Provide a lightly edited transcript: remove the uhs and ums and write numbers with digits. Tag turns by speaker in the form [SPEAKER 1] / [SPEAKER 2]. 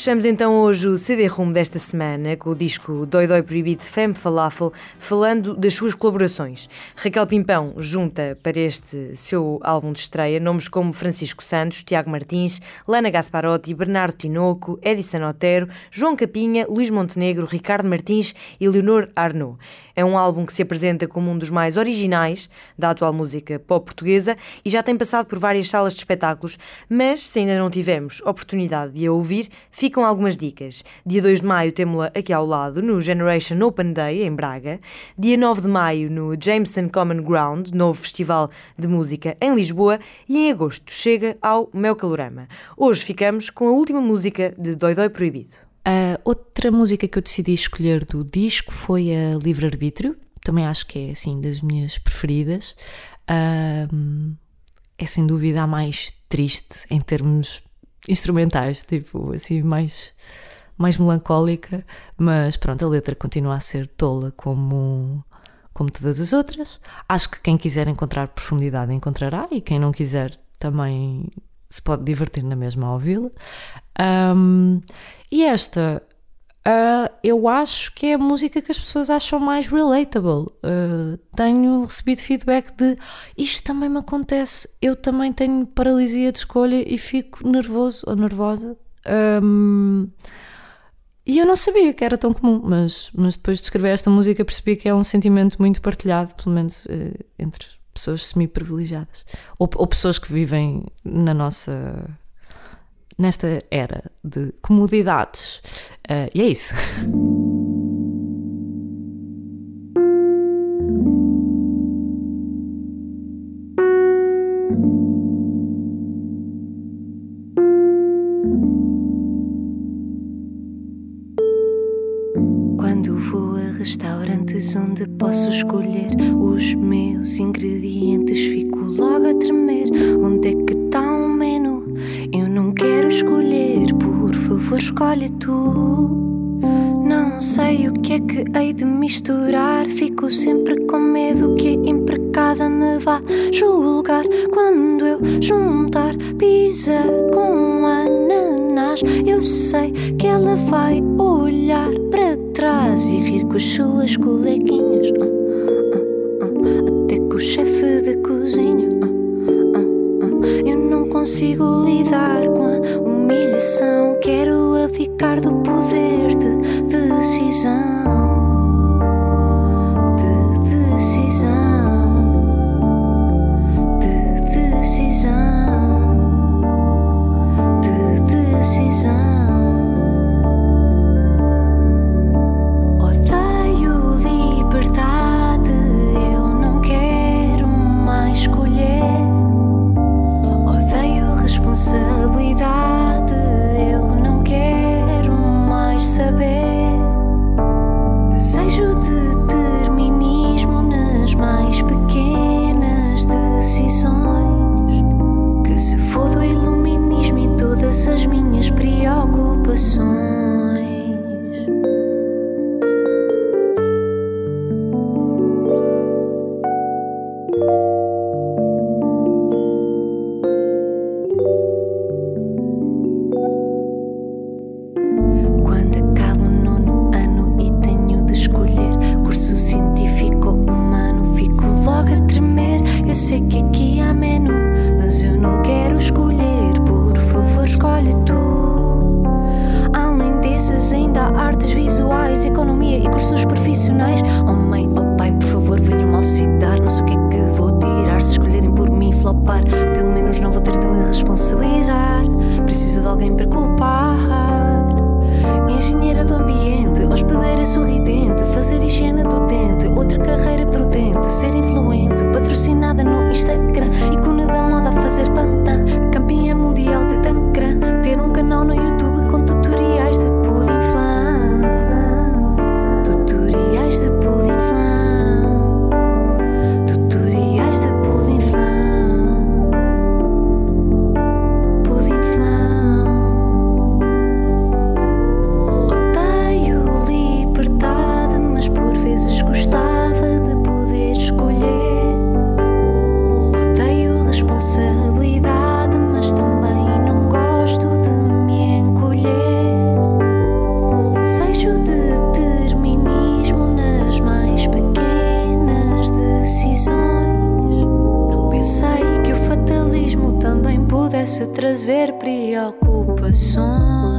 [SPEAKER 1] Fechamos então hoje o CD-ROM desta semana com o disco Doi Doi Proibido de Femme Falafel, falando das suas colaborações. Raquel Pimpão junta para este seu álbum de estreia nomes como Francisco Santos, Tiago Martins, Lana Gasparotti, Bernardo Tinoco, Edison Otero, João Capinha, Luís Montenegro, Ricardo Martins e Leonor Arnaud. É um álbum que se apresenta como um dos mais originais da atual música pop portuguesa e já tem passado por várias salas de espetáculos, mas se ainda não tivemos oportunidade de a ouvir, ficam algumas dicas. Dia 2 de maio temos-la aqui ao lado, no Generation Open Day, em Braga. Dia 9 de maio, no Jameson Common Ground, novo festival de música em Lisboa. E em agosto chega ao Mel Calorama. Hoje ficamos com a última música de Doi Doi Proibido.
[SPEAKER 2] A outra música que eu decidi escolher do disco foi a Livre Arbítrio. Também acho que é assim das minhas preferidas. É sem dúvida a mais triste em termos instrumentais, tipo assim mais melancólica, mas pronto, a letra continua a ser tola como todas as outras. Acho que quem quiser encontrar profundidade encontrará, e quem não quiser também se pode divertir na mesma ao ouvi-la. E esta eu acho que é a música que as pessoas acham mais relatable. Tenho recebido feedback de isto também me acontece, eu também tenho paralisia de escolha e fico nervoso ou nervosa. E eu não sabia que era tão comum, mas depois de escrever esta música percebi que é um sentimento muito partilhado, pelo menos entre pessoas semi-privilegiadas ou pessoas que vivem nesta era de comodidades. E é isso.
[SPEAKER 3] Quando vou a restaurantes onde posso escolher os meus ingredientes, fico logo a tremer. Onde é que está o menu? Eu não quero escolher, por favor escolhe tu. Não sei o que é que hei de misturar, fico sempre com medo que a empregada me vá julgar. Quando eu juntar pizza com ananás, eu sei que ela vai olhar para trás e rir com as suas coleguinhas. Até com o chefe de cozinha. Eu não consigo lidar com a humilhação, quero abdicar do poder de decisão. Gostava de poder parece trazer preocupações.